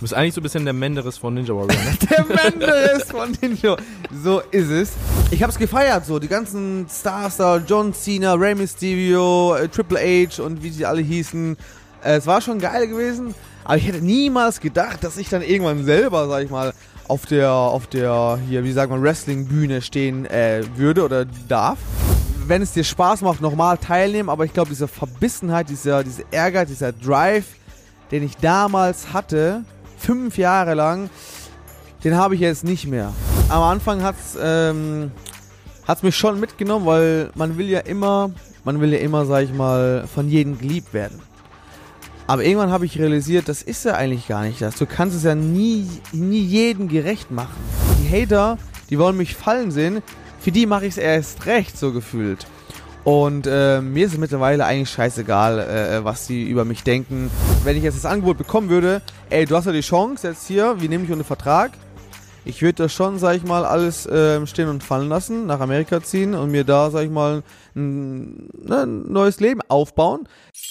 bist eigentlich so ein bisschen der Menderes von Ninja Warrior, ne? Der Menderes von Ninja. So ist es. Ich hab's gefeiert, so. Die ganzen Stars da, John Cena, Rey Mysterio, Triple H und wie sie alle hießen. Es war schon geil gewesen. Aber ich hätte niemals gedacht, dass ich dann irgendwann selber, sag ich mal, auf der, hier, wie sagt man, Wrestling-Bühne stehen würde oder darf. Wenn es dir Spaß macht, nochmal teilnehmen. Aber ich glaube, diese Verbissenheit, dieser Ehrgeiz, dieser Drive, den ich damals hatte, 5 Jahre lang, den habe ich jetzt nicht mehr. Am Anfang hat's mich schon mitgenommen, weil man will ja immer, sag ich mal, von jedem geliebt werden. Aber irgendwann habe ich realisiert, das ist ja eigentlich gar nicht das. Du kannst es ja nie jedem gerecht machen. Die Hater, die wollen mich fallen sehen, für die mache ich es erst recht, so gefühlt. Und mir ist es mittlerweile eigentlich scheißegal, was die über mich denken. Wenn ich jetzt das Angebot bekommen würde, ey, du hast ja die Chance jetzt hier, wir nehmen dich unter Vertrag. Ich würde das schon, sag ich mal, alles stehen und fallen lassen, nach Amerika ziehen und mir da, sag ich mal, ein neues Leben aufbauen.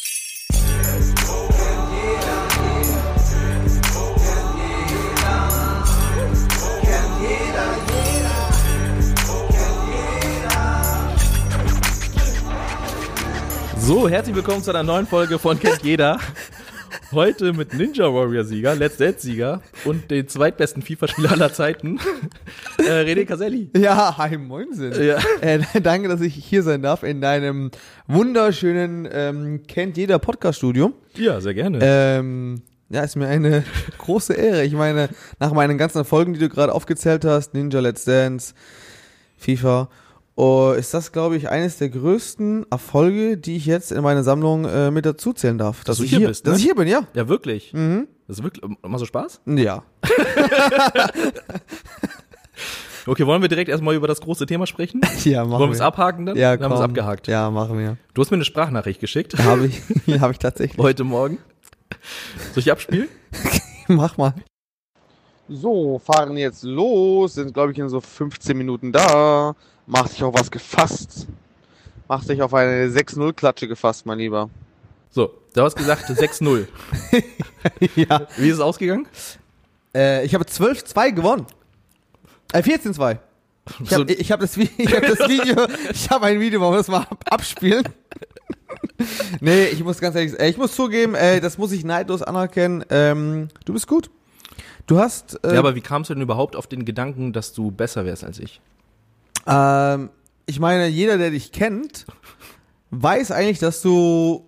So, herzlich willkommen zu einer neuen Folge von Kennt Jeder. Heute mit Ninja Warrior Sieger, Let's Dance Sieger und den zweitbesten FIFA-Spieler aller Zeiten, René Caselli. Ja, hi, moinsen. Ja. Danke, dass ich hier sein darf in deinem wunderschönen Kennt Jeder Podcast-Studio. Ja, sehr gerne. Ja, ist mir eine große Ehre. Ich meine, nach meinen ganzen Folgen, die du gerade aufgezählt hast, Ninja, Let's Dance, FIFA, ist das, glaube ich, eines der größten Erfolge, die ich jetzt in meine Sammlung mit dazu zählen darf. Dass du hier bist, ne? Dass ich hier bin, ja. Ja, wirklich? Mhm. Das ist wirklich, macht so Spaß? Ja. Okay, wollen wir direkt erstmal über das große Thema sprechen? Ja, machen wir. Wollen wir es abhaken dann? Ja, dann haben wir es abgehakt. Ja, machen wir. Du hast mir eine Sprachnachricht geschickt. Habe ich tatsächlich. Heute Morgen. Soll ich abspielen? Mach mal. So, fahren jetzt los. Sind, glaube ich, in so 15 Minuten da. Macht sich auf was gefasst. Macht sich auf eine 6-0-Klatsche gefasst, mein Lieber. So, du hast gesagt 6-0. Ja. Wie ist es ausgegangen? Ich habe 12-2 gewonnen. 14-2. Ich habe das Video, ich habe ein Video, wollen wir das mal abspielen? Nee, ich muss ganz ehrlich, ich muss zugeben, das muss ich neidlos anerkennen, du bist gut. Du hast... ja, aber wie kamst du denn überhaupt auf den Gedanken, dass du besser wärst als ich? Ich meine, jeder, der dich kennt, weiß eigentlich, dass du...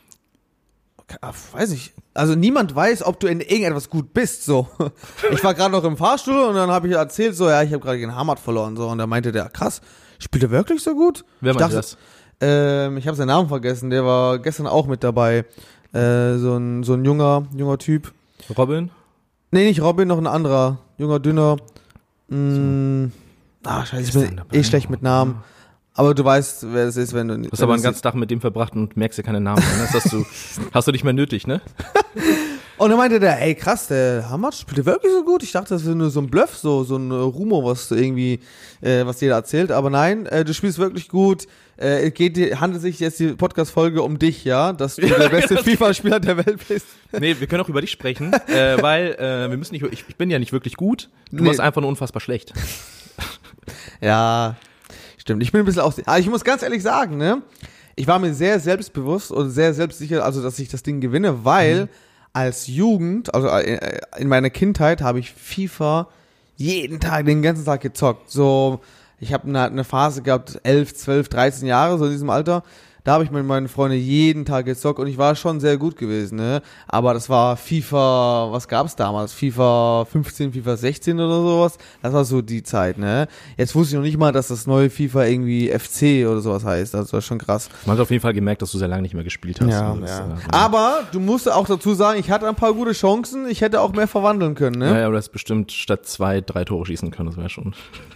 Weiß ich. Also niemand weiß, ob du in irgendetwas gut bist, so. Ich war gerade noch im Fahrstuhl und dann habe ich erzählt, so, ja, ich habe gerade gegen Hamad verloren, so. Und da meinte der, krass, spielt er wirklich so gut? Wer meinte das? Ich habe seinen Namen vergessen, der war gestern auch mit dabei. So ein junger Typ. Robin? Nee, nicht Robin, noch ein anderer. Junger, dünner. Scheiße, ich bin schlecht mit Namen. Aber du weißt, wer es ist, wenn du... Du hast aber einen ganzen Tag mit dem verbracht und merkst ja keine Namen mehr. Das hast du nicht mehr nötig, ne? Und dann meinte der, ey krass, der Hamad spielt wirklich so gut. Ich dachte, das ist nur so ein Bluff, so ein Rumor, was irgendwie, was jeder erzählt. Aber nein, du spielst wirklich gut. Handelt sich jetzt die Podcast-Folge um dich, ja? Dass du der beste FIFA-Spieler der Welt bist. Nee, wir können auch über dich sprechen, weil wir müssen nicht, ich bin ja nicht wirklich gut. Du warst einfach nur unfassbar schlecht. Ja, stimmt. Ich bin ein bisschen aber ich muss ganz ehrlich sagen, ne? Ich war mir sehr selbstbewusst und sehr selbstsicher, also dass ich das Ding gewinne, weil als Jugend, also in meiner Kindheit habe ich FIFA jeden Tag, den ganzen Tag gezockt. So, ich habe eine Phase gehabt, 11, 12, 13 Jahre, so in diesem Alter. Da habe ich mit meinen Freunden jeden Tag gezockt und ich war schon sehr gut gewesen, ne? Aber das war FIFA, was gab's damals? FIFA 15, FIFA 16 oder sowas. Das war so die Zeit, ne? Jetzt wusste ich noch nicht mal, dass das neue FIFA irgendwie FC oder sowas heißt. Das war schon krass. Man hat auf jeden Fall gemerkt, dass du sehr lange nicht mehr gespielt hast. Ja, aber du musst auch dazu sagen, ich hatte ein paar gute Chancen. Ich hätte auch mehr verwandeln können, ne? Ja, aber du hast bestimmt statt 2, 3 Tore schießen können. Das wäre schon...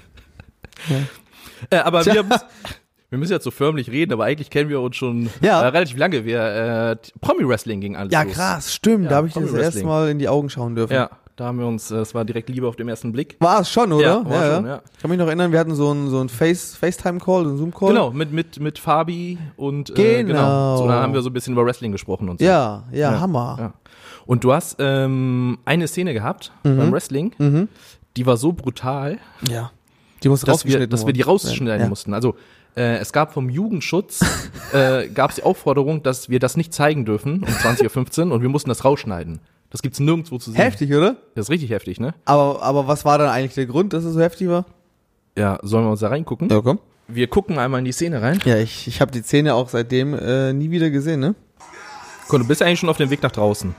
Ja. Aber wir müssen jetzt so förmlich reden, aber eigentlich kennen wir uns schon relativ lange. Promi-Wrestling ging alles Ja, los. krass, stimmt. Da habe ich dir das erste Mal in die Augen schauen dürfen. Ja, da haben wir uns, das war direkt Liebe auf den ersten Blick. War es schon, oder? Ja, war schon. Ich kann mich noch erinnern, wir hatten so einen FaceTime-Call, so einen Zoom-Call. Genau, mit Fabi und genau. So, dann haben wir so ein bisschen über Wrestling gesprochen und so. Ja, Hammer. Ja. Und du hast eine Szene gehabt beim Wrestling, die war so brutal, Ja. Die muss dass wir die rausschneiden mussten. Also es gab vom Jugendschutz gab es die Aufforderung, dass wir das nicht zeigen dürfen um 20:15 Uhr und wir mussten das rausschneiden. Das gibt's nirgendwo zu sehen. Heftig, oder? Das ist richtig heftig, ne? Aber was war dann eigentlich der Grund, dass es so heftig war? Ja, sollen wir uns da reingucken? Ja, komm. Wir gucken einmal in die Szene rein. Ja, ich habe die Szene auch seitdem nie wieder gesehen, ne? Guck, du bist eigentlich schon auf dem Weg nach draußen.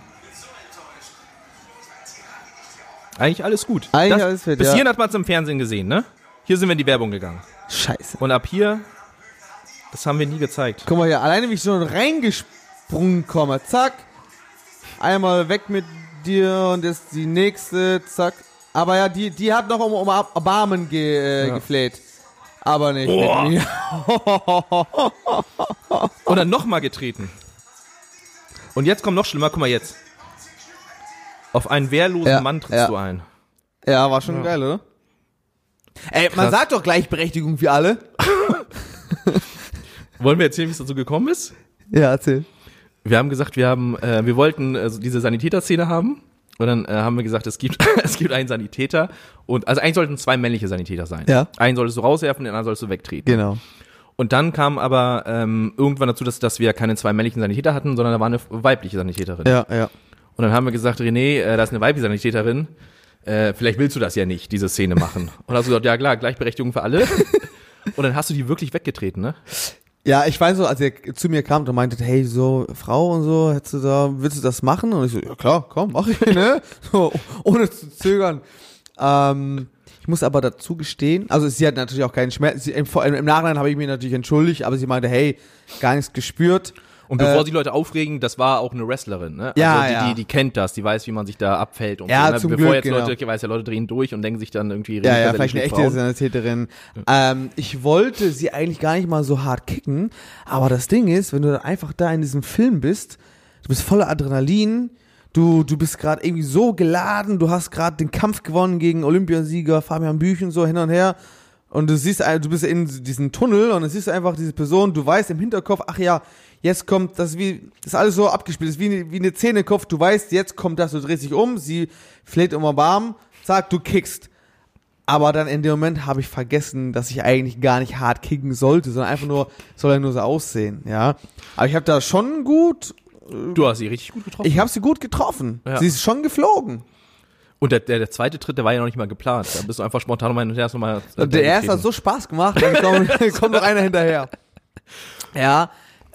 Eigentlich alles gut. Alles fit, bis ja. hierhin hat man es im Fernsehen gesehen, ne? Hier sind wir in die Werbung gegangen. Scheiße. Und ab hier, das haben wir nie gezeigt. Guck mal hier, alleine wie ich schon reingesprungen komme. Zack. Einmal weg mit dir und jetzt die nächste. Zack. Aber ja, die hat noch um Erbarmen gefleht. Aber nicht mit mir. Und dann nochmal getreten. Und jetzt kommt noch schlimmer, guck mal jetzt. Auf einen wehrlosen Mann trittst du ein. Ja, war schon geil, oder? Ey, man sagt doch Gleichberechtigung für alle. Wollen wir erzählen, wie es dazu gekommen ist? Ja, erzähl. Wir haben gesagt, wir wollten diese Sanitäter-Szene haben. Und dann haben wir gesagt, es gibt einen Sanitäter. Und also eigentlich sollten 2 männliche Sanitäter sein. Ja. Einen solltest du rauswerfen, den anderen solltest du wegtreten. Genau. Und dann kam aber irgendwann dazu, dass wir keine 2 männlichen Sanitäter hatten, sondern da war eine weibliche Sanitäterin. Ja. Und dann haben wir gesagt, René, da ist eine weibliche Sanitäterin. Vielleicht willst du das ja nicht, diese Szene machen. Und dann hast du gesagt, ja klar, Gleichberechtigung für alle. Und dann hast du die wirklich weggetreten, ne? Ja, ich weiß so, als er zu mir kam und meinte, hey, so, Frau und so, willst du das machen? Und ich so, ja klar, komm, mach ich, ne? So, ohne zu zögern. Ich muss aber dazu gestehen, also sie hat natürlich auch keinen Schmerz, vor allem im Nachhinein habe ich mich natürlich entschuldigt, aber sie meinte, hey, gar nichts gespürt. Und bevor die Leute aufregen, das war auch eine Wrestlerin, ne? Ja, also die kennt das, die weiß, wie man sich da abfällt und ja, so, ne? zum Bevor Glück, jetzt Leute drehen durch und denken sich dann irgendwie, ja, vielleicht eine echte Sanitäterin. Ich wollte sie eigentlich gar nicht mal so hart kicken, aber das Ding ist, wenn du dann einfach da in diesem Film bist, du bist voller Adrenalin, du bist gerade irgendwie so geladen, du hast gerade den Kampf gewonnen gegen Olympiasieger Fabian Büch und so hin und her. Und du bist in diesem Tunnel und dann siehst du einfach diese Person, du weißt im Hinterkopf, ach ja, jetzt kommt das ist alles so abgespielt, das ist wie eine Zähnekopf, du weißt, jetzt kommt das, du drehst dich um, sie fleht um Erbarmen, zack, du kickst. Aber dann in dem Moment habe ich vergessen, dass ich eigentlich gar nicht hart kicken sollte, sondern einfach nur, soll er nur so aussehen, ja. Aber ich habe da schon gut... Du hast sie richtig gut getroffen. Ich habe sie gut getroffen. Ja. Sie ist schon geflogen. Und der zweite Tritt, der war ja noch nicht mal geplant. Da bist du einfach spontan nochmal nochmal. Der erste hat so Spaß gemacht, dann kommt noch einer hinterher. Ja,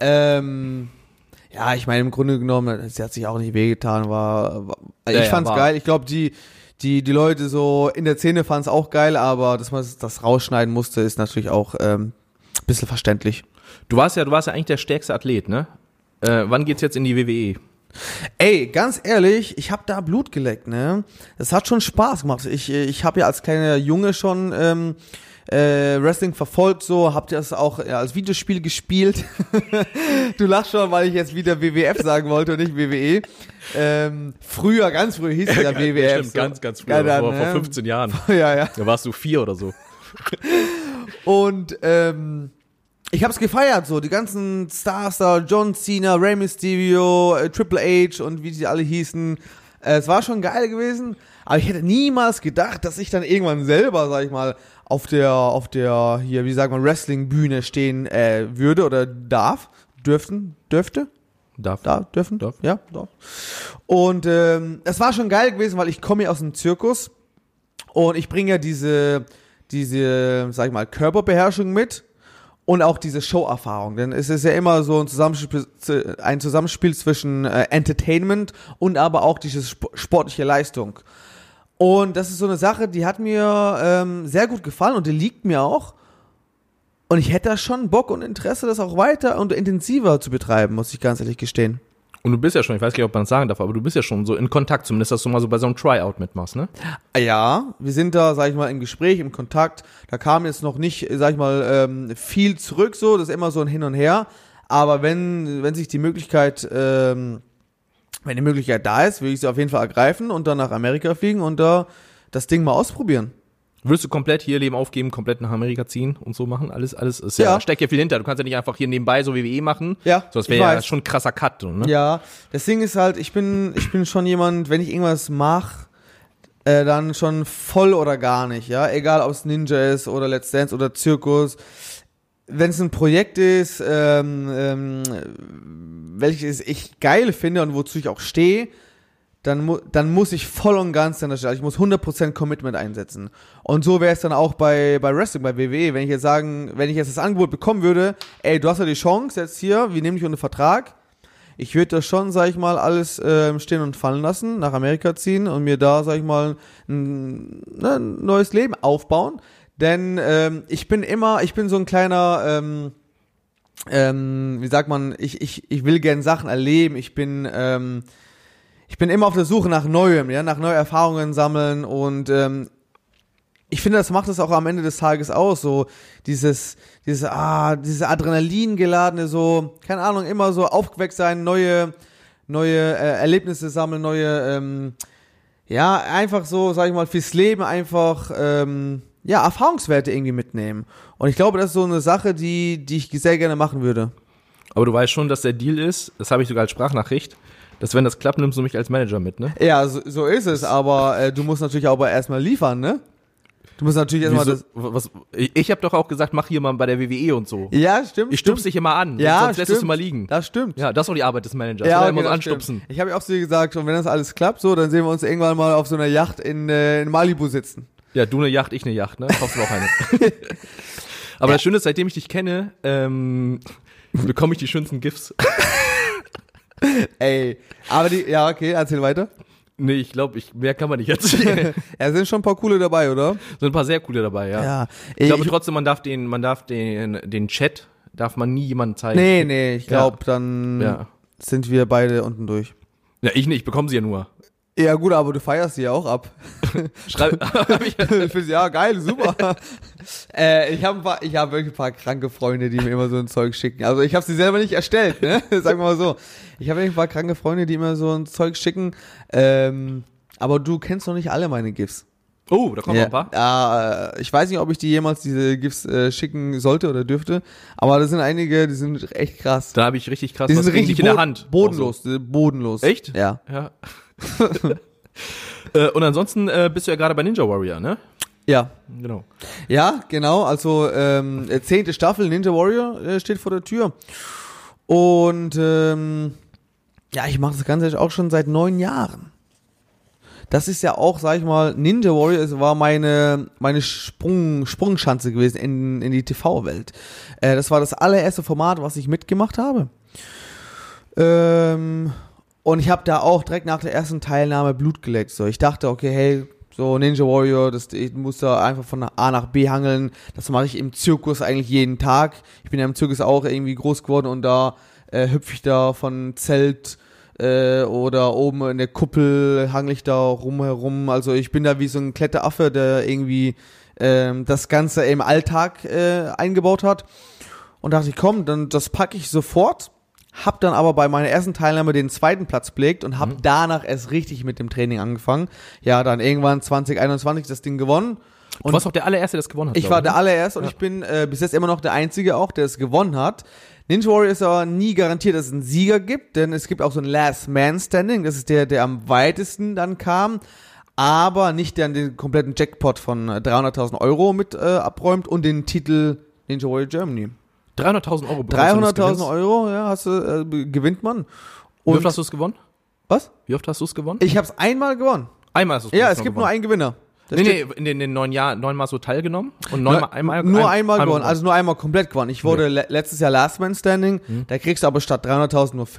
ja, ich meine, im Grunde genommen, sie hat sich auch nicht wehgetan, ich fand's geil. Ich glaube, die Leute so in der Szene fanden es auch geil, aber dass man das rausschneiden musste, ist natürlich auch ein bisschen verständlich. Du warst ja eigentlich der stärkste Athlet, ne? Wann geht's jetzt in die WWE? Ey, ganz ehrlich, ich habe da Blut geleckt, ne? Das hat schon Spaß gemacht. Ich habe ja als kleiner Junge schon Wrestling verfolgt, so, habt ihr das auch als Videospiel gespielt? Du lachst schon, weil ich jetzt wieder WWF sagen wollte und nicht WWE. Ganz früher hieß es ja WWF. Ja, stimmt, so. ganz früher, ja, vor 15 Jahren. Ja. Da warst du 4 oder so. Und ich hab's gefeiert, so, die ganzen Stars da, John Cena, Rey Mysterio, Triple H und wie die alle hießen. Es war schon geil gewesen, aber ich hätte niemals gedacht, dass ich dann irgendwann selber, sag ich mal, auf der, hier, wie sagt man, Wrestling-Bühne stehen würde oder dürfte? Darf. Ja, darf. Und es war schon geil gewesen, weil ich komme ja aus dem Zirkus und ich bringe ja diese, sag ich mal, Körperbeherrschung mit. Und auch diese Show-Erfahrung, denn es ist ja immer so ein Zusammenspiel zwischen Entertainment und aber auch diese sportliche Leistung. Und das ist so eine Sache, die hat mir sehr gut gefallen und die liegt mir auch. Und ich hätte da schon Bock und Interesse, das auch weiter und intensiver zu betreiben, muss ich ganz ehrlich gestehen. Und du bist ja schon, ich weiß nicht, ob man es sagen darf, aber du bist ja schon so in Kontakt, zumindest, dass du mal so bei so einem Tryout mitmachst, ne? Ja, wir sind da, sag ich mal, im Gespräch, im Kontakt. Da kam jetzt noch nicht, sag ich mal, viel zurück, so, das ist immer so ein Hin und Her. Aber wenn sich die Möglichkeit, wenn die Möglichkeit da ist, will ich sie auf jeden Fall ergreifen und dann nach Amerika fliegen und da das Ding mal ausprobieren. Würdest du komplett hier Leben aufgeben, komplett nach Amerika ziehen und so machen? Alles ist ja, steckt ja viel hinter. Du kannst ja nicht einfach hier nebenbei so WWE machen. Ja, so, das wäre ja schon ein krasser Cut, ne? Ja, das Ding ist halt, ich bin schon jemand, wenn ich irgendwas mache, dann schon voll oder gar nicht, ja. Egal, ob es Ninja ist oder Let's Dance oder Zirkus. Wenn es ein Projekt ist, welches ich geil finde und wozu ich auch stehe, dann muss ich voll und ganz an der Stelle, ich muss 100% Commitment einsetzen. Und so wäre es dann auch bei Wrestling, bei WWE, wenn ich jetzt das Angebot bekommen würde, ey, du hast ja die Chance jetzt hier, wir nehmen dich unter Vertrag, ich würde das schon, sag ich mal, alles stehen und fallen lassen, nach Amerika ziehen und mir da, sag ich mal, ein neues Leben aufbauen, denn ich bin so ein kleiner, wie sagt man, ich will gern Sachen erleben, ich bin immer auf der Suche nach Neuem, ja, nach neuen Erfahrungen sammeln und ich finde, das macht es auch am Ende des Tages aus, so diese Adrenalin geladene, so, keine Ahnung, immer so aufgeweckt sein, neue Erlebnisse sammeln, neue, einfach so, sag ich mal, fürs Leben einfach, Erfahrungswerte irgendwie mitnehmen. Und ich glaube, das ist so eine Sache, die ich sehr gerne machen würde. Aber du weißt schon, dass der Deal ist, das habe ich sogar als Sprachnachricht, dass wenn das klappt, nimmst du mich als Manager mit, ne? Ja, so ist es, aber du musst natürlich auch erstmal liefern, ne? Du musst natürlich erstmal das... Ich habe doch auch gesagt, mach hier mal bei der WWE und so. Ja, stimmt. Ich stupse dich immer an, ja, sonst lässt du es immer liegen. Das stimmt. Ja, das ist auch die Arbeit des Managers. Ja, okay, immer so anstupsen. Ich habe ja auch zu dir gesagt, und wenn das alles klappt, so, dann sehen wir uns irgendwann mal auf so einer Yacht in Malibu sitzen. Ja, du eine Yacht, ich eine Yacht, ne? Kaufst du auch eine. Aber das Schöne ist, seitdem ich dich kenne, bekomme ich die schönsten GIFs. Ey, aber ja, okay, erzähl weiter. Nee, ich glaube, mehr kann man nicht erzählen. Ja, sind schon ein paar coole dabei, oder? Sind ein paar sehr coole dabei, ja. Ja. Ich glaube trotzdem, man darf den Chat, darf man nie jemandem zeigen. Nee, ich glaube, dann sind wir beide unten durch. Ja, ich nicht, bekommen sie ja nur. Ja gut, aber du feierst sie ja auch ab. Ja, geil, super. Ich habe wirklich ein paar kranke Freunde, die mir immer so ein Zeug schicken. Also ich habe sie selber nicht erstellt, ne? Sagen wir mal so. Ich habe wirklich ein paar kranke Freunde, die immer so ein Zeug schicken. Aber du kennst noch nicht alle meine GIFs. Oh, da kommen noch ein paar. Ich weiß nicht, ob ich die jemals diese GIFs schicken sollte oder dürfte, aber das sind einige, die sind echt krass. Da habe ich richtig krass die sind richtig in der Hand. Bodenlos, bodenlos. Echt? Ja. Und ansonsten bist du ja gerade bei Ninja Warrior, ne? Ja. Genau. Ja, genau, also 10. Staffel Ninja Warrior steht vor der Tür. Und ich mache das Ganze auch schon seit 9 Jahren. Das ist ja auch, sag ich mal, Ninja Warrior war meine Sprungschanze gewesen in die TV-Welt. Das war das allererste Format, was ich mitgemacht habe. Und ich habe da auch direkt nach der ersten Teilnahme Blut geleckt. So, ich dachte, okay, hey, so Ninja Warrior, ich muss da einfach von A nach B hangeln. Das mache ich im Zirkus eigentlich jeden Tag. Ich bin ja im Zirkus auch irgendwie groß geworden und da hüpfe ich da von Zelt oder oben in der Kuppel hangle ich da rumherum. Also ich bin da wie so ein Kletteraffe, der irgendwie das Ganze im Alltag eingebaut hat. Und dachte ich, komm, dann das packe ich sofort. Hab dann aber bei meiner ersten Teilnahme den 2. Platz belegt und hab danach erst richtig mit dem Training angefangen. Ja, dann irgendwann 2021 das Ding gewonnen. Und du warst auch der allererste, der es gewonnen hat. Ich war der allererste und ich bin bis jetzt immer noch der Einzige auch, der es gewonnen hat. Ninja Warrior ist aber nie garantiert, dass es einen Sieger gibt, denn es gibt auch so ein Last Man Standing, das ist der am weitesten dann kam, aber nicht der den kompletten Jackpot von 300.000 Euro mit abräumt und den Titel Ninja Warrior Germany. 300.000 Euro. 300.000 Euro, ja, gewinnt man. Und wie oft hast du es gewonnen? Was? Wie oft hast du es gewonnen? Ich hab's einmal gewonnen. Einmal hast du es gewonnen? Ja, es gibt nur einen Gewinner. Nee, in den 9 Jahren 9 Mal so teilgenommen und einmal gewonnen, also nur einmal komplett gewonnen. Ich wurde letztes Jahr Last Man Standing, da kriegst du aber statt 300.000 nur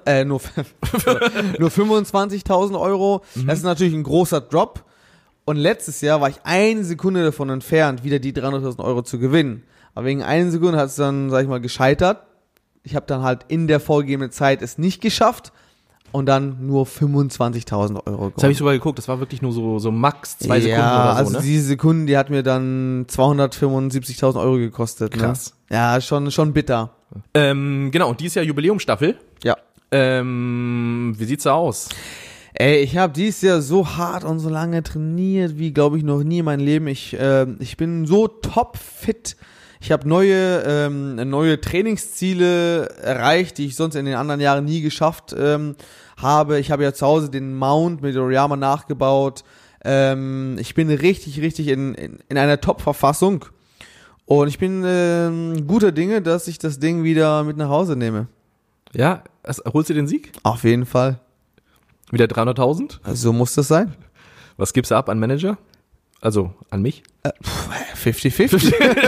25.000 Euro. Das ist natürlich ein großer Drop. Und letztes Jahr war ich 1 Sekunde davon entfernt, wieder die 300.000 Euro zu gewinnen. Aber wegen 1 Sekunde hat es dann, sag ich mal, gescheitert. Ich habe dann halt in der vorgegebenen Zeit es nicht geschafft. Und dann nur 25.000 Euro. Das habe ich sogar geguckt, das war wirklich nur so max 2 Sekunden oder so, also ne? diese Sekunde, die hat mir dann 275.000 Euro gekostet. Krass. Ne? Ja, schon bitter. Genau, und dieses Jahr Jubiläumsstaffel. Ja. Wie sieht's da aus? Ey, ich habe dieses Jahr so hart und so lange trainiert, wie, glaube ich, noch nie in meinem Leben. Ich bin so topfit. Ich habe neue Trainingsziele erreicht, die ich sonst in den anderen Jahren nie geschafft habe. Ich habe ja zu Hause den Mount mit Oriyama nachgebaut. Ich bin richtig in einer Top-Verfassung. Und ich bin guter Dinge, dass ich das Ding wieder mit nach Hause nehme. Ja, holst du den Sieg? Auf jeden Fall. Wieder 300.000? So muss das sein. Was gibst du ab an Manager? Also an mich? 50-50.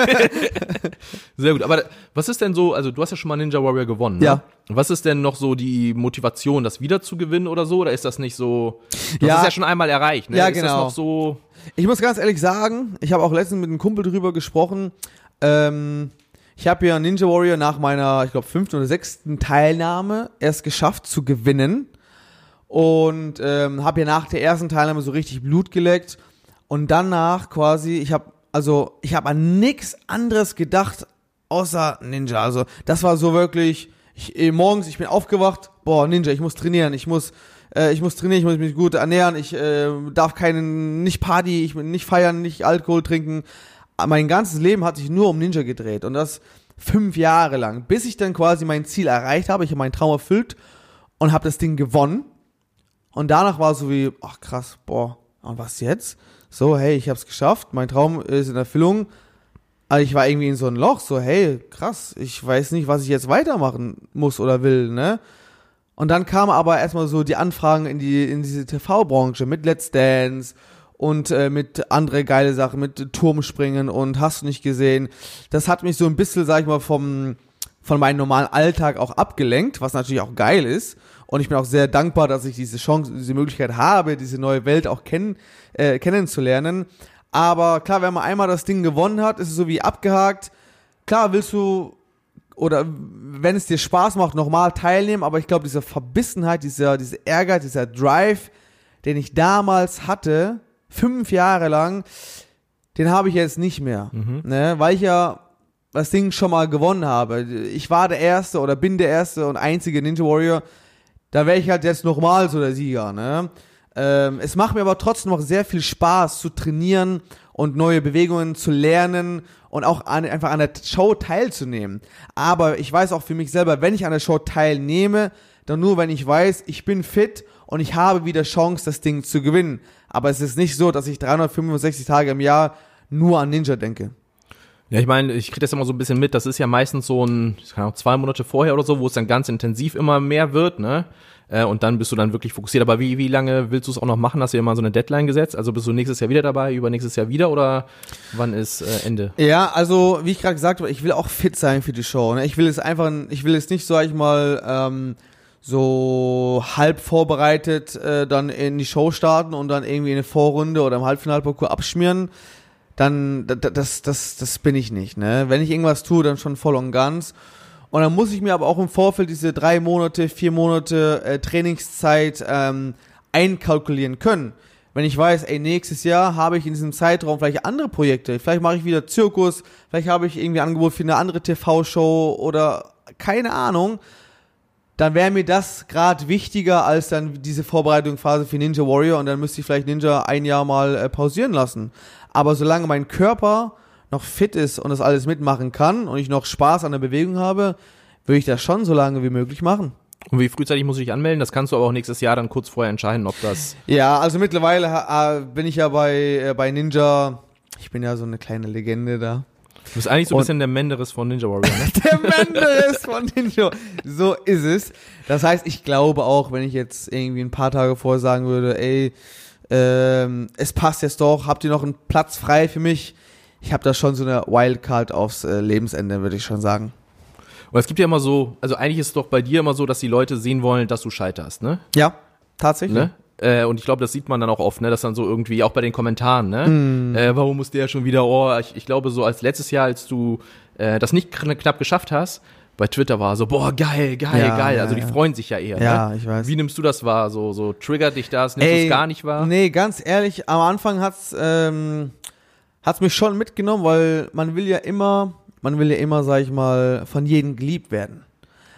Sehr gut, aber was ist denn so, also du hast ja schon mal Ninja Warrior gewonnen, ne? Ja. Was ist denn noch so die Motivation, das wieder zu gewinnen oder so? Oder ist das nicht so, du Ja. hast es ja schon einmal erreicht, ne? Ja, ist genau. Das noch so, Ich muss ganz ehrlich sagen, ich habe auch letztens mit einem Kumpel drüber gesprochen. Ich habe ja Ninja Warrior nach meiner, ich glaube, 5. oder 6. Teilnahme erst geschafft zu gewinnen. Und habe ja nach der ersten Teilnahme so richtig Blut geleckt. Und danach quasi, ich habe an nichts anderes gedacht, außer Ninja. Also das war so wirklich, morgens, ich bin aufgewacht, boah, Ninja, ich muss trainieren, ich muss trainieren, ich muss mich gut ernähren, ich darf nicht Party, ich will nicht feiern, nicht Alkohol trinken. Mein ganzes Leben hat sich nur um Ninja gedreht und das 5 Jahre lang, bis ich dann quasi mein Ziel erreicht habe. Ich habe meinen Traum erfüllt und habe das Ding gewonnen. Und danach war so wie, ach krass, boah, und was jetzt? So, hey, ich hab's geschafft, mein Traum ist in Erfüllung. Aber ich war irgendwie in so ein Loch, so, hey, krass, ich weiß nicht, was ich jetzt weitermachen muss oder will, ne? Und dann kamen aber erstmal so die Anfragen in diese TV-Branche mit Let's Dance und mit andere geile Sachen, mit Turmspringen und hast du nicht gesehen. Das hat mich so ein bisschen, sag ich mal, von meinem normalen Alltag auch abgelenkt, was natürlich auch geil ist. Und ich bin auch sehr dankbar, dass ich diese Chance, diese Möglichkeit habe, diese neue Welt auch kennenzulernen. Aber klar, wenn man einmal das Ding gewonnen hat, ist es so wie abgehakt. Klar willst du, oder wenn es dir Spaß macht, nochmal teilnehmen, aber ich glaube, diese Verbissenheit, dieser Ehrgeiz, dieser Drive, den ich damals hatte, 5 Jahre lang, den habe ich jetzt nicht mehr. Ne? Weil ich ja das Ding schon mal gewonnen habe. Ich war der Erste oder bin der Erste und einzige Ninja Warrior. Da wäre ich halt jetzt nochmal so der Sieger, ne? Es macht mir aber trotzdem noch sehr viel Spaß zu trainieren und neue Bewegungen zu lernen und auch einfach an der Show teilzunehmen. Aber ich weiß auch für mich selber, wenn ich an der Show teilnehme, dann nur, wenn ich weiß, ich bin fit und ich habe wieder Chance, das Ding zu gewinnen. Aber es ist nicht so, dass ich 365 Tage im Jahr nur an Ninja denke. ja, ich meine, ich kriege das immer so ein bisschen mit, das ist ja meistens so keine Ahnung, 2 Monate vorher oder so, wo es dann ganz intensiv immer mehr wird, ne? Und dann bist du dann wirklich fokussiert. Aber wie lange willst du es auch noch machen? Hast du dir mal so eine Deadline gesetzt? Also bist du nächstes Jahr wieder dabei, übernächstes Jahr wieder oder wann ist Ende? Ja, also wie ich gerade gesagt habe, ich will auch fit sein für die Show. Ne? Ich will es nicht, sag ich mal, so halb vorbereitet dann in die Show starten und dann irgendwie in eine Vorrunde oder im Halbfinalparcours abschmieren. Dann, das bin ich nicht. Ne? Wenn ich irgendwas tue, dann schon voll und ganz. Und dann muss ich mir aber auch im Vorfeld diese 3 Monate, 4 Monate Trainingszeit einkalkulieren können. Wenn ich weiß, ey, nächstes Jahr habe ich in diesem Zeitraum vielleicht andere Projekte. Vielleicht mache ich wieder Zirkus, vielleicht habe ich irgendwie ein Angebot für eine andere TV-Show oder keine Ahnung. Dann wäre mir das gerade wichtiger als dann diese Vorbereitungsphase für Ninja Warrior und dann müsste ich vielleicht Ninja ein Jahr mal pausieren lassen. Aber solange mein Körper noch fit ist und das alles mitmachen kann und ich noch Spaß an der Bewegung habe, würde ich das schon so lange wie möglich machen. Und wie frühzeitig muss ich dich anmelden? Das kannst du aber auch nächstes Jahr dann kurz vorher entscheiden, ob das... Ja, also mittlerweile bin ich ja bei Ninja, ich bin ja so eine kleine Legende da. Du bist eigentlich so ein bisschen der Menderes von Ninja Warrior, ne? Der Menderes von Ninja, so ist es. Das heißt, ich glaube auch, wenn ich jetzt irgendwie ein paar Tage vorher sagen würde, ey, es passt jetzt doch, habt ihr noch einen Platz frei für mich? Ich habe da schon so eine Wildcard aufs Lebensende, würde ich schon sagen. Und es gibt ja immer so, also eigentlich ist es doch bei dir immer so, dass die Leute sehen wollen, dass du scheiterst, ne? Ja, tatsächlich. Ne? Und ich glaube, das sieht man dann auch oft, ne, dass dann so irgendwie, auch bei den Kommentaren, ne? Warum muss der schon wieder, ich glaube so als letztes Jahr, als du das nicht knapp geschafft hast, bei Twitter war so, boah, geil. Also die freuen sich ja eher, ja, ne? Ich weiß. Wie nimmst du das wahr? So triggert dich das? Nimmst du es gar nicht wahr? Nee, ganz ehrlich, am Anfang hat's mich schon mitgenommen, weil man will ja immer, sag ich mal, von jedem geliebt werden.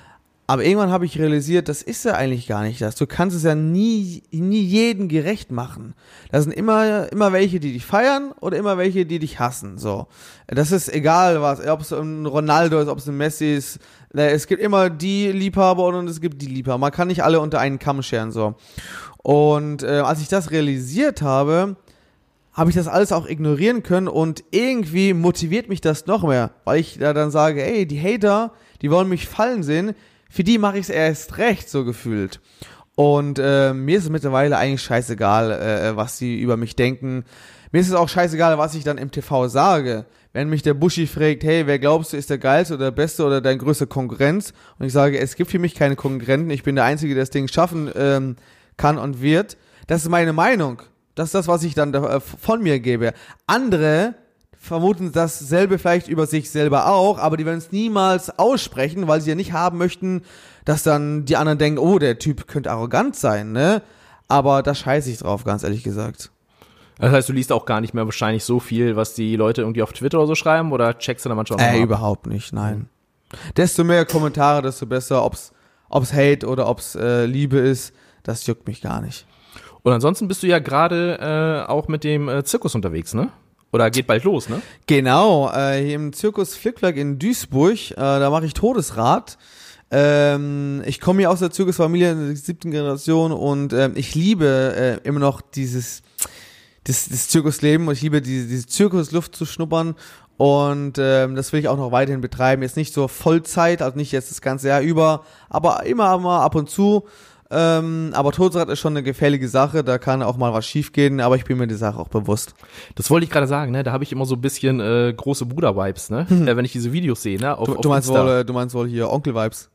Aber irgendwann habe ich realisiert, das ist ja eigentlich gar nicht das. Du kannst es ja nie jedem gerecht machen. Da sind immer welche, die dich feiern oder immer welche, die dich hassen. So, das ist egal was, ob es ein Ronaldo ist, ob es ein Messi ist. Es gibt immer die Liebhaber und es gibt die Liebhaber. Man kann nicht alle unter einen Kamm scheren, so. Und als ich das realisiert habe ich das alles auch ignorieren können und irgendwie motiviert mich das noch mehr, weil ich da dann sage, ey, die Hater, die wollen mich fallen sehen, für die mache ich es erst recht, so gefühlt. Und mir ist es mittlerweile eigentlich scheißegal, was sie über mich denken. Mir ist es auch scheißegal, was ich dann im TV sage. Wenn mich der Buschi fragt, hey, wer glaubst du ist der Geilste oder der Beste oder dein größter Konkurrenz? Und ich sage, es gibt für mich keine Konkurrenten, ich bin der Einzige, der das Ding schaffen kann und wird. Das ist meine Meinung. Das ist das, was ich dann von mir gebe. Andere vermuten dasselbe vielleicht über sich selber auch, aber die werden es niemals aussprechen, weil sie ja nicht haben möchten, dass dann die anderen denken, oh, der Typ könnte arrogant sein, ne? Aber da scheiße ich drauf, ganz ehrlich gesagt. Das heißt, du liest auch gar nicht mehr wahrscheinlich so viel, was die Leute irgendwie auf Twitter oder so schreiben, oder checkst du da manchmal noch mal ab? Überhaupt nicht, nein. Desto mehr Kommentare, desto besser, ob's Hate oder ob's Liebe ist, das juckt mich gar nicht. Und ansonsten bist du ja gerade auch mit dem Zirkus unterwegs, ne? Oder geht bald los, ne? Genau, hier im Zirkus Flickflack in Duisburg, da mache ich Todesrad. Ich komme hier aus der Zirkusfamilie in der 7. Generation und ich liebe immer noch das Zirkusleben und ich liebe diese Zirkusluft zu schnuppern und das will ich auch noch weiterhin betreiben. Jetzt nicht so Vollzeit, also nicht jetzt das ganze Jahr über, aber immer mal ab und zu. Aber Todesrad ist schon eine gefährliche Sache, da kann auch mal was schief gehen, aber ich bin mir die Sache auch bewusst. Das wollte ich gerade sagen, ne? Da habe ich immer so ein bisschen große Bruder-Vibes, ne? Wenn ich diese Videos sehe, ne? Du meinst wohl hier Onkel-Vibes.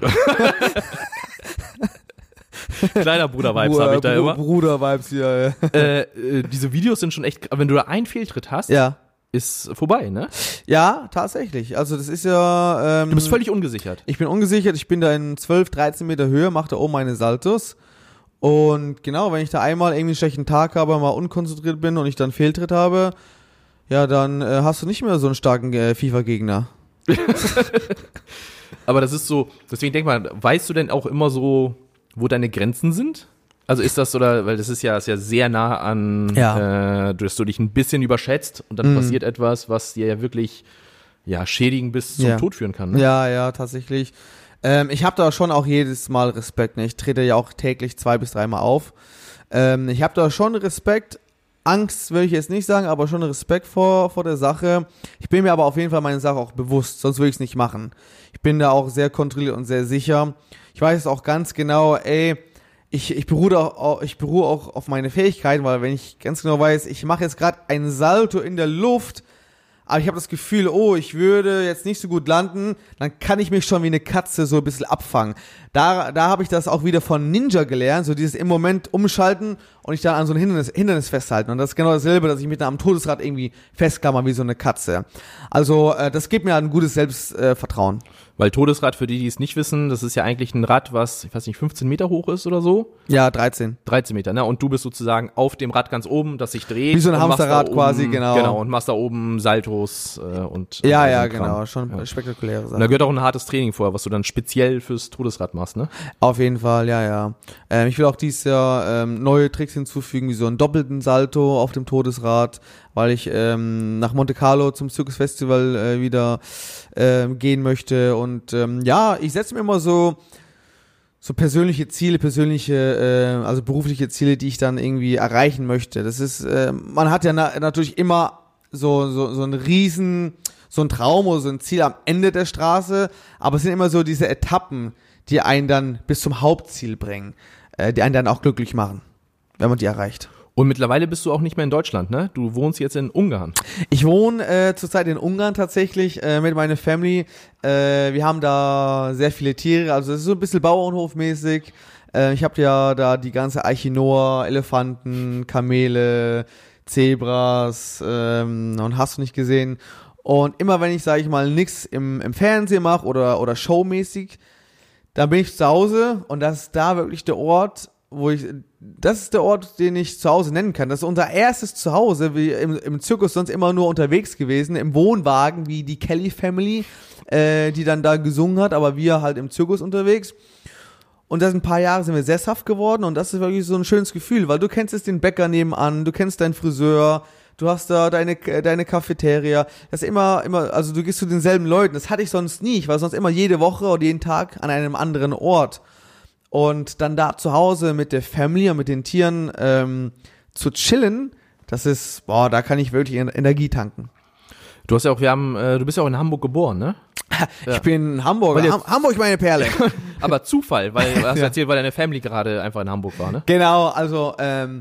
Kleiner Bruder-Vibes habe ich da immer. Bruder-Vibes hier, ja. Diese Videos sind schon echt, wenn du da einen Fehltritt hast, ja, ist vorbei, ne? Ja, tatsächlich. Also das ist ja... du bist völlig ungesichert. Ich bin ungesichert, ich bin da in 12, 13 Meter Höhe, mache da oben meine Saltos. Und genau, wenn ich da einmal irgendwie einen schlechten Tag habe, mal unkonzentriert bin und ich dann Fehltritt habe, ja, dann hast du nicht mehr so einen starken FIFA-Gegner. Aber das ist so, deswegen denk mal, weißt du denn auch immer so, wo deine Grenzen sind? Also ist das, oder, weil das ist ja sehr nah an, dass du dich ein bisschen überschätzt und dann passiert etwas, was dir ja wirklich, schädigen bis zum Tod führen kann, ne? Ja, tatsächlich. Ich habe da schon auch jedes Mal Respekt, ne? Ich trete ja auch täglich 2 bis 3 Mal auf. Ich habe da schon Respekt, Angst will ich jetzt nicht sagen, aber schon Respekt vor der Sache. Ich bin mir aber auf jeden Fall meine Sache auch bewusst, sonst würde ich es nicht machen. Ich bin da auch sehr kontrolliert und sehr sicher. Ich weiß auch ganz genau, ich beruhe auch auf meine Fähigkeiten, weil wenn ich ganz genau weiß, ich mache jetzt gerade einen Salto in der Luft, aber ich habe das Gefühl, ich würde jetzt nicht so gut landen, dann kann ich mich schon wie eine Katze so ein bisschen abfangen. Da habe ich das auch wieder von Ninja gelernt, so dieses im Moment umschalten und ich dann an so ein Hindernis festhalten. Und das ist genau dasselbe, dass ich mich dann am Todesrad irgendwie festklammer wie so eine Katze. Also das gibt mir ein gutes Selbstvertrauen. Weil Todesrad, für die es nicht wissen, das ist ja eigentlich ein Rad, was, ich weiß nicht, 15 Meter hoch ist oder so? Ja, 13. 13 Meter, ne? Und du bist sozusagen auf dem Rad ganz oben, das sich dreht. Wie so ein Hamsterrad quasi, genau. Genau, und machst da oben Saltos und Ja, genau, schon spektakuläre Sachen. Da gehört auch ein hartes Training vor, was du dann speziell fürs Todesrad machst, ne? Auf jeden Fall, ja. Ich will auch dieses Jahr neue Tricks hinzufügen, wie so einen doppelten Salto auf dem Todesrad, weil ich nach Monte Carlo zum Zirkusfestival wieder gehen möchte. Und ich setze mir immer so persönliche Ziele, also berufliche Ziele, die ich dann irgendwie erreichen möchte. Das ist, man hat ja natürlich immer so ein riesen, so ein Traum oder so ein Ziel am Ende der Straße, aber es sind immer so diese Etappen, die einen dann bis zum Hauptziel bringen, die einen dann auch glücklich machen, wenn man die erreicht. Und mittlerweile bist du auch nicht mehr in Deutschland, ne? Du wohnst jetzt in Ungarn. Ich wohne zurzeit in Ungarn tatsächlich mit meiner Family. Wir haben da sehr viele Tiere, also es ist so ein bisschen Bauernhofmäßig. Ich habe ja da die ganze Eichinoa, Elefanten, Kamele, Zebras und hast du nicht gesehen. Und immer wenn ich, sage ich mal, nix im Fernsehen mache oder showmäßig, dann bin ich zu Hause und das ist da wirklich der Ort, wo ich das ist der Ort, den ich zu Hause nennen kann. Das ist unser erstes Zuhause, wie im Zirkus sonst immer nur unterwegs gewesen, im Wohnwagen, wie die Kelly Family, die dann da gesungen hat, aber wir halt im Zirkus unterwegs. Und das ein paar Jahre sind wir sesshaft geworden und das ist wirklich so ein schönes Gefühl, weil du kennst jetzt den Bäcker nebenan, du kennst deinen Friseur, du hast da deine Cafeteria, das ist immer, also du gehst zu denselben Leuten, das hatte ich sonst nie, ich war sonst immer jede Woche oder jeden Tag an einem anderen Ort. Und dann da zu Hause mit der Family und mit den Tieren zu chillen, das ist, da kann ich wirklich Energie tanken. Du hast ja auch, du bist ja auch in Hamburg geboren, ne? Ja. Ich bin in Hamburg. Hamburg meine Perle. Aber Zufall, weil du hast erzählt, weil deine Family gerade einfach in Hamburg war, ne? Genau, also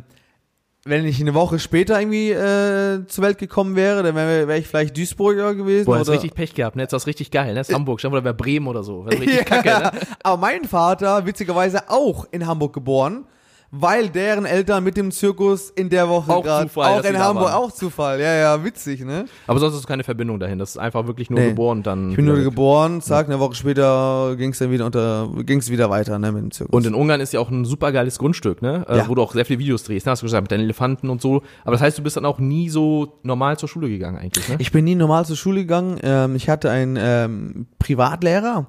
wenn ich eine Woche später irgendwie zur Welt gekommen wäre, dann wäre ich vielleicht Duisburger gewesen. Boah, hast richtig Pech gehabt, ne? Jetzt war es richtig geil, ne? Das ist Hamburg, oder wäre Bremen oder so. Das ist richtig kacke, ne? Aber mein Vater, witzigerweise auch in Hamburg geboren, weil deren Eltern mit dem Zirkus in der Woche gerade auch in Hamburg, auch Zufall. Ja, witzig, ne? Aber sonst ist keine Verbindung dahin, das ist einfach wirklich nur geboren und dann. Ich bin nur geboren, zack, eine Woche später ging's wieder weiter, ne, mit dem Zirkus. Und in Ungarn ist ja auch ein super geiles Grundstück, ne? Wo du auch sehr viele Videos drehst, ne? Hast du gesagt, mit deinen Elefanten und so. Aber das heißt, du bist dann auch nie so normal zur Schule gegangen eigentlich, ne? Ich bin nie normal zur Schule gegangen. Ich hatte einen Privatlehrer,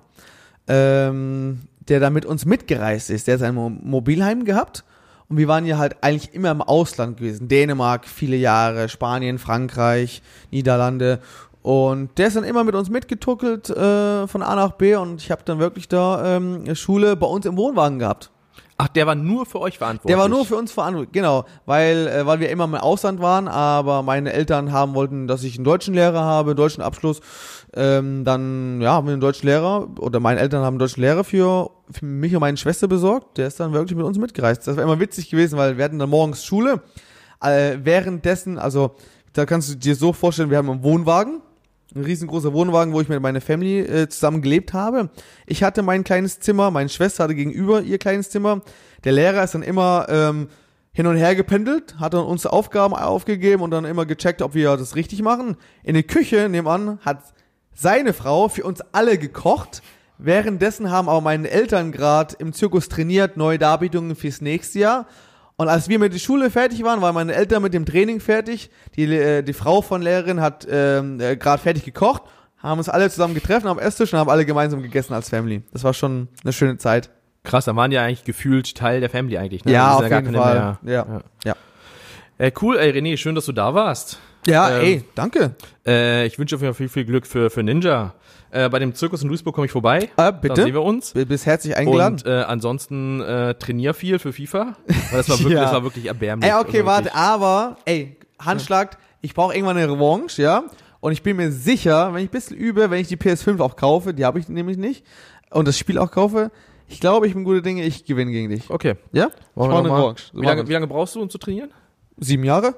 der da mit uns mitgereist ist. Der hat ein Mobilheim gehabt. Und wir waren ja halt eigentlich immer im Ausland gewesen. Dänemark, viele Jahre, Spanien, Frankreich, Niederlande. Und der ist dann immer mit uns mitgetuckelt von A nach B. Und ich habe dann wirklich da Schule bei uns im Wohnwagen gehabt. Ach, der war nur für euch verantwortlich? Der war nur für uns verantwortlich, genau. Weil wir immer im Ausland waren, aber meine Eltern wollten, dass ich einen deutschen Lehrer habe, einen deutschen Abschluss. Dann haben wir einen deutschen Lehrer, oder meine Eltern haben einen deutschen Lehrer für mich und meine Schwester besorgt. Der ist dann wirklich mit uns mitgereist. Das war immer witzig gewesen, weil wir hatten dann morgens Schule. Währenddessen, also da kannst du dir so vorstellen, wir haben einen Wohnwagen, ein riesengroßer Wohnwagen, wo ich mit meiner Family zusammen gelebt habe. Ich hatte mein kleines Zimmer, meine Schwester hatte gegenüber ihr kleines Zimmer. Der Lehrer ist dann immer hin und her gependelt, hat dann uns Aufgaben aufgegeben und dann immer gecheckt, ob wir das richtig machen. In der Küche nebenan hat seine Frau für uns alle gekocht. Währenddessen haben auch meine Eltern gerade im Zirkus trainiert, neue Darbietungen fürs nächste Jahr. Und als wir mit der Schule fertig waren meine Eltern mit dem Training fertig. Die Frau von Lehrerin hat gerade fertig gekocht, haben uns alle zusammen getroffen am Esstisch und haben alle gemeinsam gegessen als Family. Das war schon eine schöne Zeit. Krass, da waren die ja eigentlich gefühlt Teil der Family eigentlich, ne? Ja, auf jeden Fall. Ja. Cool, René, schön, dass du da warst. Ja, danke. Ich wünsche dir viel Glück für Ninja. Bei dem Zirkus in Duisburg komme ich vorbei. Bitte. Dann sehen wir uns. Bist herzlich eingeladen. Und ansonsten trainier viel für FIFA. Weil das war wirklich, das war wirklich erbärmlich. Okay, warte, aber, Handschlag, ich brauche irgendwann eine Revanche, ja? Und ich bin mir sicher, wenn ich ein bisschen übe, wenn ich die PS5 auch kaufe, die habe ich nämlich nicht, und das Spiel auch kaufe, ich glaube, ich bin gute Dinge, ich gewinne gegen dich. Okay. Ja? Ich brauche eine Revanche. Wie lange brauchst du, um zu trainieren? 7 Jahre?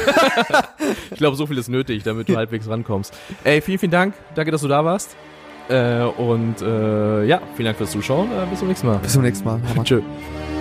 Ich glaube, so viel ist nötig, damit du halbwegs rankommst. Vielen Dank. Danke, dass du da warst. Vielen Dank fürs Zuschauen. Bis zum nächsten Mal. Bis zum nächsten Mal. Tschö.